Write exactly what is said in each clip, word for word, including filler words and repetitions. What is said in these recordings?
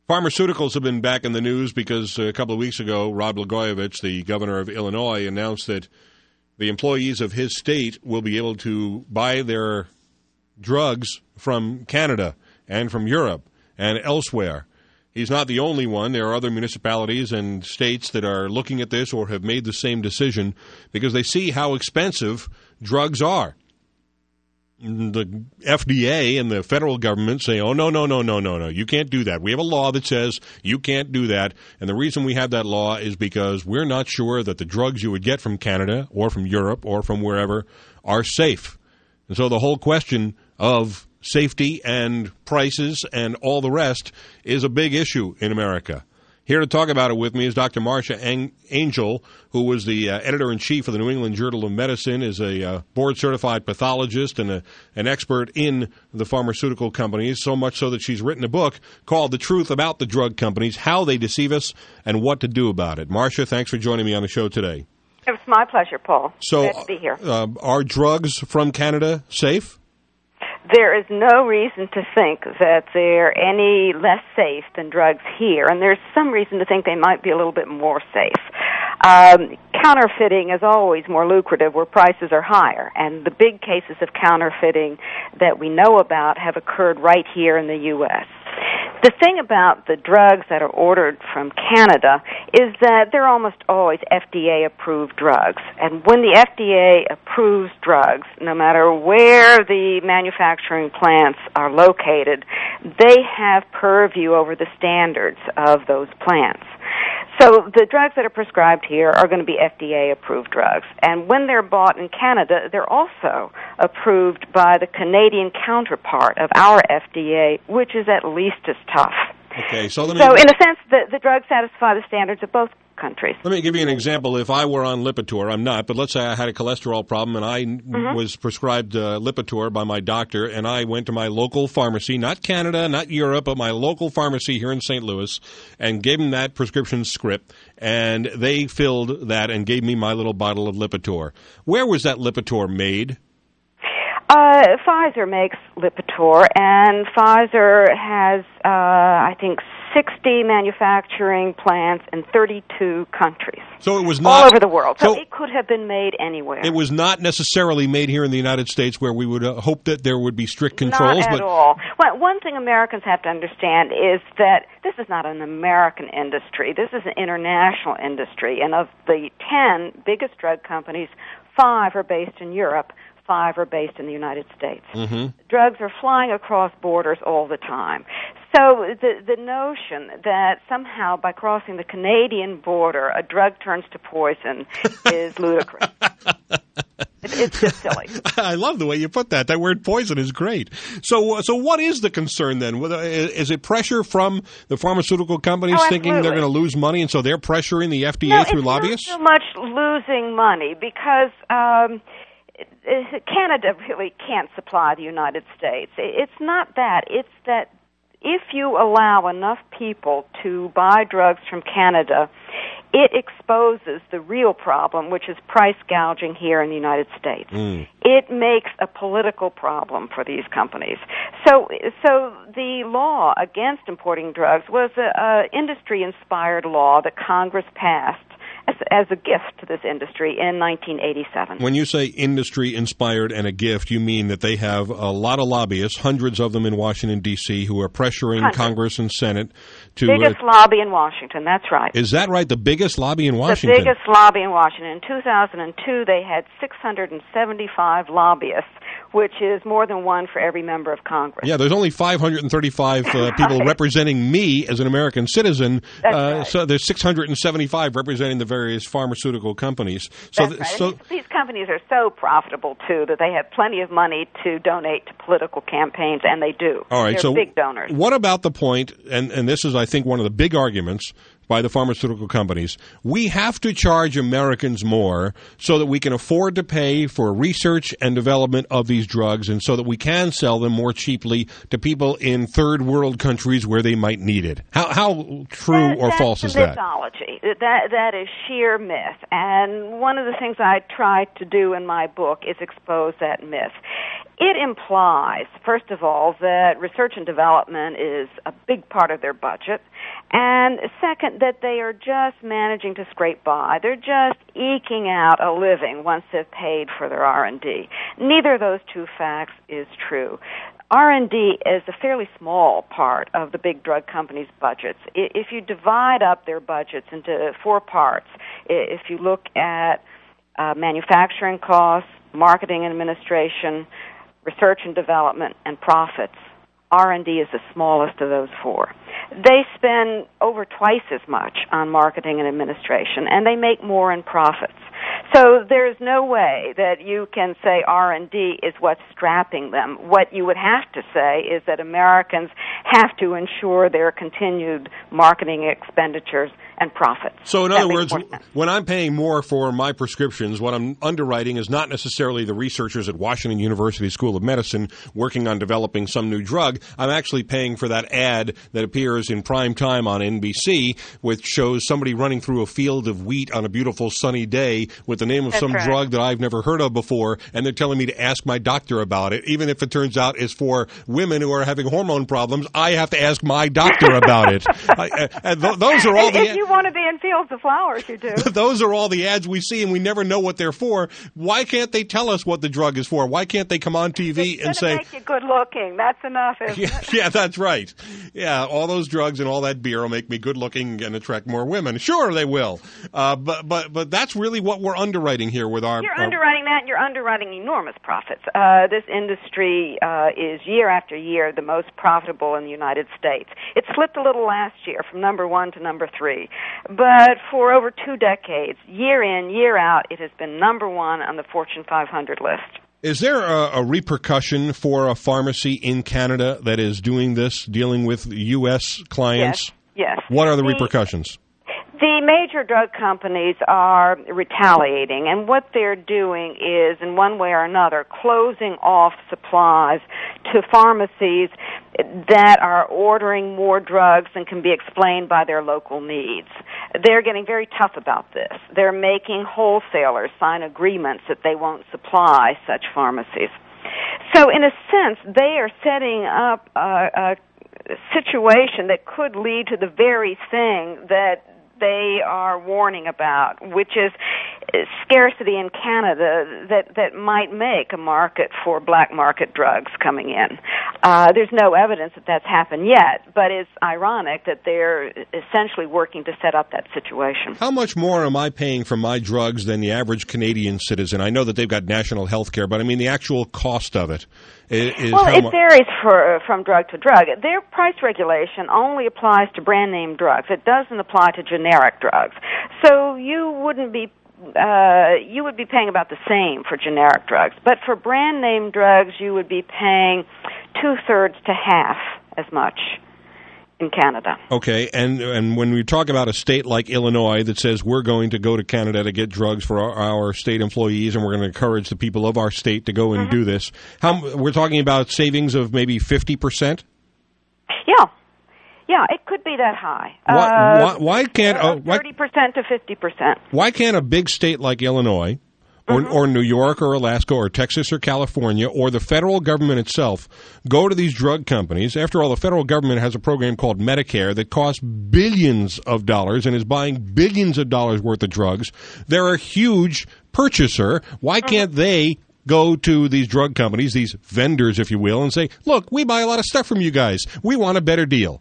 Pharmaceuticals have been back in the news because a couple of weeks ago, Rod Blagojevich, the governor of Illinois, announced that the employees of his state will be able to buy their drugs from Canada and from Europe and elsewhere. He's not the only one. There are other municipalities and states that are looking at this or have made the same decision because they see how expensive drugs are. The F D A and the federal government say, oh, no, no, no, no, no, no, you can't do that. We have a law that says you can't do that. And the reason we have that law is because we're not sure that the drugs you would get from Canada or from Europe or from wherever are safe. And so the whole question of safety and prices and all the rest is a big issue in America. Here to talk about it with me is Doctor Marcia Angel, who was the uh, editor-in-chief of the New England Journal of Medicine, is a uh, board-certified pathologist and a, an expert in the pharmaceutical companies, so much so that she's written a book called The Truth About the Drug Companies, How They Deceive Us and What to Do About It. Marcia, thanks for joining me on the show today. It was my pleasure, Paul. So, Glad to be here. Uh, are drugs from Canada safe? There is no reason to think that they're any less safe than drugs here, and there's some reason to think they might be a little bit more safe. Um, counterfeiting is always more lucrative where prices are higher, and the big cases of counterfeiting that we know about have occurred right here in the U S The thing about the drugs that are ordered from Canada is that they're almost always F D A-approved drugs. And when the F D A approves drugs, no matter where the manufacturing plants are located, they have purview over the standards of those plants. So the drugs that are prescribed here are going to be F D A-approved drugs. And when they're bought in Canada, they're also approved by the Canadian counterpart of our F D A, which is at least as tough. Okay, so let me... So in a sense, the, the drugs satisfy the standards of both countries. Let me give you an example. If I were on Lipitor, I'm not, but let's say I had a cholesterol problem and I mm-hmm. was prescribed uh, Lipitor by my doctor, and I went to my local pharmacy, not Canada, not Europe, but my local pharmacy here in Saint Louis, and gave them that prescription script, and they filled that and gave me my little bottle of Lipitor. Where was that Lipitor made? Uh, Pfizer makes Lipitor, and Pfizer has, uh, I think, sixty manufacturing plants in thirty-two countries. So it was not all over the world. So, so it could have been made anywhere. It was not necessarily made here in the United States, where we would uh, hope that there would be strict controls. Not at but all. Well, one thing Americans have to understand is that this is not an American industry. This is an international industry, and of the ten biggest drug companies, five are based in Europe. Five are based in the United States. Mm-hmm. Drugs are flying across borders all the time. So the the notion that somehow by crossing the Canadian border a drug turns to poison is ludicrous. it, it's just silly. I love the way you put that. That word poison is great. So so what is the concern then? Is it pressure from the pharmaceutical companies oh, thinking they're going to lose money, and so they're pressuring the F D A no, through it's lobbyists? Not so much losing money because... Um, Canada really can't supply the United States. It's not that. It's that if you allow enough people to buy drugs from Canada, it exposes the real problem, which is price gouging here in the United States. Mm. It makes a political problem for these companies. So, so the law against importing drugs was an industry-inspired law that Congress passed As, as a gift to this industry in nineteen eighty-seven. When you say industry-inspired and a gift, you mean that they have a lot of lobbyists, hundreds of them in Washington, D C, who are pressuring hundreds. Congress and Senate to... Biggest uh, lobby in Washington, that's right. Is that right? The biggest lobby in Washington? The biggest lobby in Washington. In two thousand two, they had six hundred seventy-five lobbyists, which is more than one for every member of Congress. Yeah, there's only five hundred thirty-five uh, people right. representing me as an American citizen. That's uh, right. So there's six hundred seventy-five representing the various pharmaceutical companies. So, That's right. so these, these companies are so profitable, too, that they have plenty of money to donate to political campaigns, and they do. All right, They're so big donors. What about the point, and, and this is, I think, one of the big arguments by the pharmaceutical companies, we have to charge Americans more so that we can afford to pay for research and development of these drugs and so that we can sell them more cheaply to people in third world countries where they might need it. How how true that, or false is that? Mythology. That that is sheer myth. And one of the things I try to do in my book is expose that myth. It implies, first of all, that research and development is a big part of their budget, and second, that they are just managing to scrape by. They're just eking out a living once they've paid for their R and D. Neither of those two facts is true. R and D is a fairly small part of the big drug companies' budgets. If you divide up their budgets into four parts, if you look at uh, manufacturing costs, marketing and administration, research and development, and profits, R and D is the smallest of those four. They spend over twice as much on marketing and administration, and they make more in profits. So there's no way that you can say R and D is what's strapping them. What you would have to say is that Americans have to ensure their continued marketing expenditures and profits. So in That other makes words, more sense. when I'm paying more for my prescriptions, what I'm underwriting is not necessarily the researchers at Washington University School of Medicine working on developing some new drug. I'm actually paying for that ad that appears in prime time on N B C, which shows somebody running through a field of wheat on a beautiful sunny day with the name of That's some right. drug that I've never heard of before, and they're telling me to ask my doctor about it. Even if it turns out it's for women who are having hormone problems, I have to ask my doctor about it. I, and th- those are all And the... if you want to be in fields of flowers, you do. Those are all the ads we see, and we never know what they're for. Why can't they tell us what the drug is for? Why can't they come on T V It's and say, make you good looking. That's enough, isn't yeah, it? yeah, that's right. Yeah, all those drugs and all that beer will make me good looking and attract more women. Sure, they will. Uh, but but but that's really what we're underwriting here with our... You're our underwriting that, and you're underwriting enormous profits. Uh, this industry uh, is year after year the most profitable in the United States. It slipped a little last year from number one to number three. But for over two decades, year in, year out, it has been number one on the Fortune five hundred list. Is there a, a repercussion for a pharmacy in Canada that is doing this, dealing with U S clients? Yes, yes. What are the, the repercussions? The major drug companies are retaliating, and what they're doing is, in one way or another, closing off supplies to pharmacies that are ordering more drugs than can be explained by their local needs. They're getting very tough about this. They're making wholesalers sign agreements that they won't supply such pharmacies. So, in a sense, they are setting up a, a situation that could lead to the very thing that they are warning about, which is scarcity in Canada that, that might make a market for black market drugs coming in. Uh, there's no evidence that that's happened yet, but it's ironic that they're essentially working to set up that situation. How much more am I paying for my drugs than the average Canadian citizen? I know that they've got national health care, but I mean the actual cost of it is well, how it mu- varies for, from drug to drug. Their price regulation only applies to brand name drugs. It doesn't apply to generic drugs. So you wouldn't be uh, you would be paying about the same for generic drugs. But for brand name drugs, you would be paying two-thirds to half as much in Canada. Okay, and and when we talk about a state like Illinois that says we're going to go to Canada to get drugs for our, our state employees, and we're going to encourage the people of our state to go and Mm-hmm. do this, how we're talking about savings of maybe fifty percent? Yeah. Yeah, it could be that high. Why, Uh, why, why can't uh, why, thirty percent to fifty percent. why can't a big state like Illinois or, Mm-hmm. or New York or Alaska or Texas or California or the federal government itself go to these drug companies? After all, the federal government has a program called Medicare that costs billions of dollars and is buying billions of dollars worth of drugs. They're a huge purchaser. Why can't they go to these drug companies, these vendors, if you will, and say, look, we buy a lot of stuff from you guys. We want a better deal.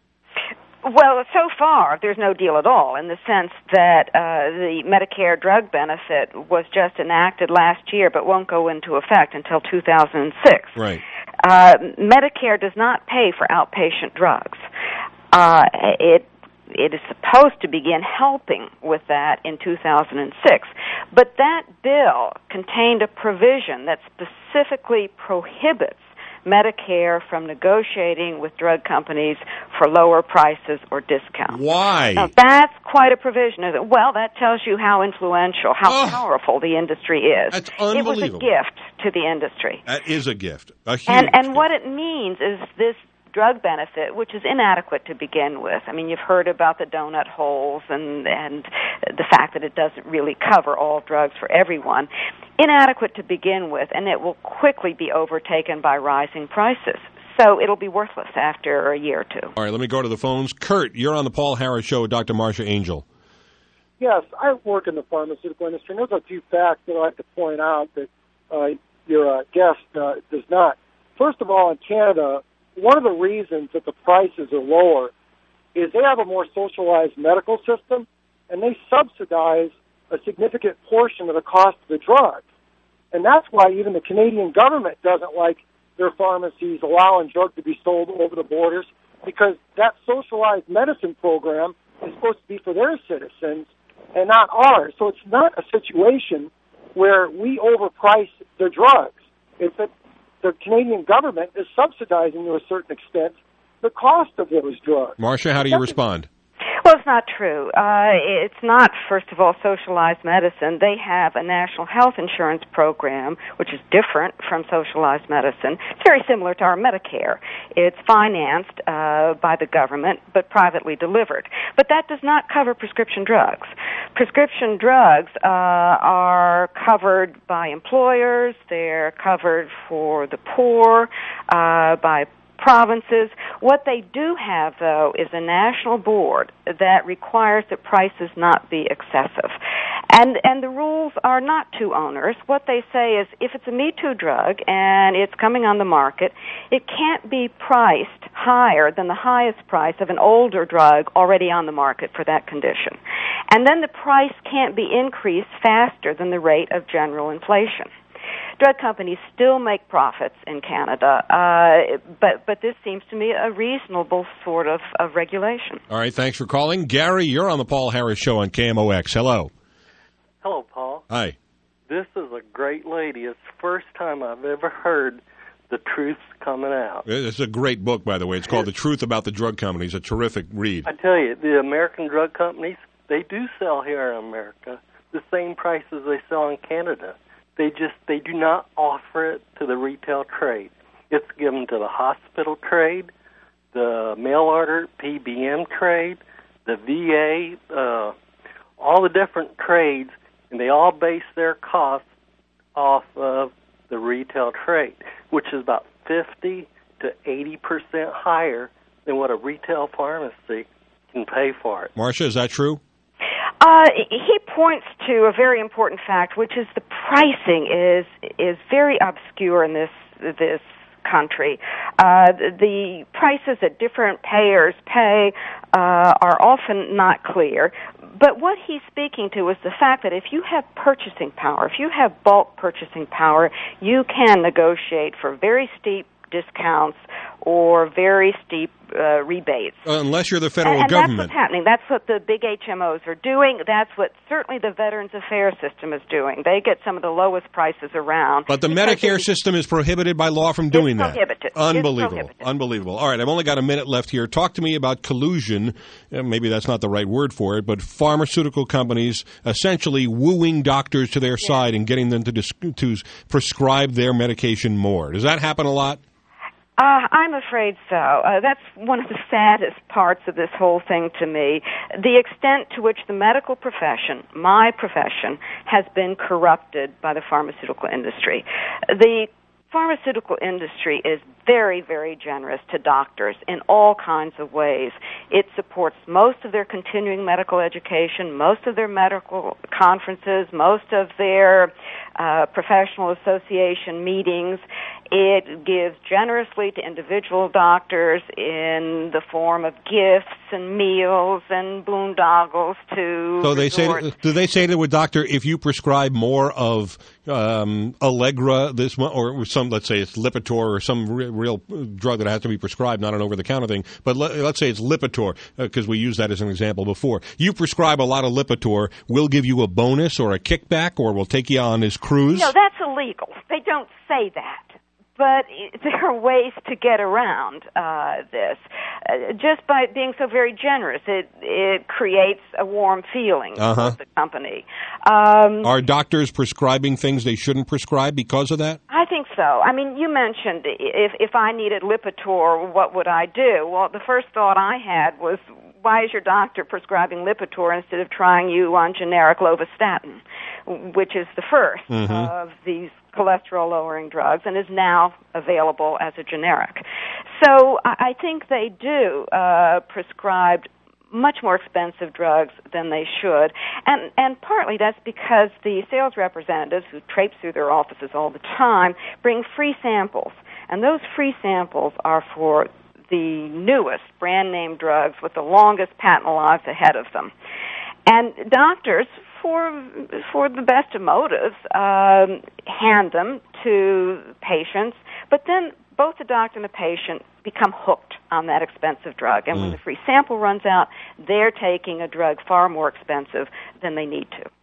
Well, so far, there's no deal at all in the sense that uh, the Medicare drug benefit was just enacted last year but won't go into effect until two thousand six. Right. Uh, Medicare does not pay for outpatient drugs. Uh, it It is supposed to begin helping with that in two thousand six. But that bill contained a provision that specifically prohibits Medicare from negotiating with drug companies for lower prices or discounts. Why? Now, that's quite a provision. Is it? Well, that tells you how influential, how Oh, powerful the industry is. that's It was a unbelievable. gift to the industry. That is a gift. A huge And and gift. what it means is this drug benefit, which is inadequate to begin with. I mean, you've heard about the donut holes and, and the fact that it doesn't really cover all drugs for everyone. Inadequate to begin with, and it will quickly be overtaken by rising prices. So it'll be worthless after a year or two. All right, let me go to the phones. Kurt, you're on the Paul Harris Show with Doctor Marcia Angel. Yes, I work in the pharmaceutical industry, and there's a few facts that I'd like to point out that uh, your uh, guest uh, does not. First of all, in Canada, one of the reasons that the prices are lower is they have a more socialized medical system, and they subsidize a significant portion of the cost of the drugs. And that's why even the Canadian government doesn't like their pharmacies allowing drugs to be sold over the borders, because that socialized medicine program is supposed to be for their citizens and not ours. So it's not a situation where we overprice the drugs. It's that the Canadian government is subsidizing to a certain extent the cost of those drugs. Marcia, how do you respond? Well, it's not true. Uh, it's not, first of all, socialized medicine. They have a national health insurance program, which is different from socialized medicine. It's very similar to our Medicare. It's financed uh, by the government, but privately delivered. But that does not cover prescription drugs. Prescription drugs uh, are covered by employers. They're covered for the poor, uh, by provinces. What they do have, though, is a national board that requires that prices not be excessive. And and the rules are not too onerous. What they say is if it's a Me Too drug and it's coming on the market, it can't be priced higher than the highest price of an older drug already on the market for that condition. And then the price can't be increased faster than the rate of general inflation. Drug companies still make profits in Canada, uh, but but this seems to me a reasonable sort of, of regulation. All right, thanks for calling. Gary, you're on the Paul Harris Show on K M O X. Hello. Hello, Paul. Hi. This is a great lady. It's the first time I've ever heard the truth's coming out. It's a great book, by the way. It's called The Truth About the Drug Companies. A terrific read. I tell you, the American drug companies, they do sell here in America the same prices they sell in Canada. They just, they do not offer it to the retail trade. It's given to the hospital trade, the mail order P B M trade, the V A, uh, all the different trades, and they all base their costs off of the retail trade, which is about fifty to eighty percent higher than what a retail pharmacy can pay for it. Marcia, is that true? Uh, he points to a very important fact, which is the pricing is is very obscure in this this country. Uh, the prices that different payers pay uh, are often not clear. But what he's speaking to is the fact that if you have purchasing power, if you have bulk purchasing power, you can negotiate for very steep discounts or very steep uh, rebates. Uh, unless you're the federal and, and government. That's what's happening. That's what the big H M Os are doing. That's what certainly the Veterans Affairs system is doing. They get some of the lowest prices around. But the Medicare they, system is prohibited by law from doing it's that. Prohibited. Unbelievable. It's prohibited. Unbelievable. All right, I've only got a minute left here. Talk to me about collusion. Uh, maybe that's not the right word for it, but pharmaceutical companies essentially wooing doctors to their yeah. side and getting them to dis- to prescribe their medication more. Does that happen a lot? Uh, I'm afraid so. Uh, that's one of the saddest parts of this whole thing to me. The extent to which the medical profession, my profession, has been corrupted by the pharmaceutical industry. The pharmaceutical industry is very, very generous to doctors in all kinds of ways. It supports most of their continuing medical education, most of their medical conferences, most of their uh, professional association meetings. It gives generously to individual doctors in the form of gifts and meals and boondoggles to So they resort. say, do they say to a doctor, if you prescribe more of um, Allegra this month, or some, let's say it's Lipitor or some re- real drug that has to be prescribed, not an over-the-counter thing, but let, let's say it's Lipitor, because uh, we used that as an example before. You prescribe a lot of Lipitor, we'll give you a bonus or a kickback, or we'll take you on this cruise? No, that's illegal. They don't say that. But there are ways to get around uh, this. Uh, just by being so very generous, it it creates a warm feeling uh-huh. with the company. Um, Are doctors prescribing things they shouldn't prescribe because of that? I think so. I mean, you mentioned if if I needed Lipitor, what would I do? Well, the first thought I had was, why is your doctor prescribing Lipitor instead of trying you on generic lovastatin, which is the first mm-hmm. of these cholesterol-lowering drugs and is now available as a generic. So I think they do uh, prescribe much more expensive drugs than they should. And and partly that's because the sales representatives who traipse through their offices all the time bring free samples. And those free samples are for the newest brand-name drugs with the longest patent lives ahead of them. And doctors, for for the best of motives, um, hand them to patients, but then both the doctor and the patient become hooked on that expensive drug. And mm. when the free sample runs out, they're taking a drug far more expensive than they need to.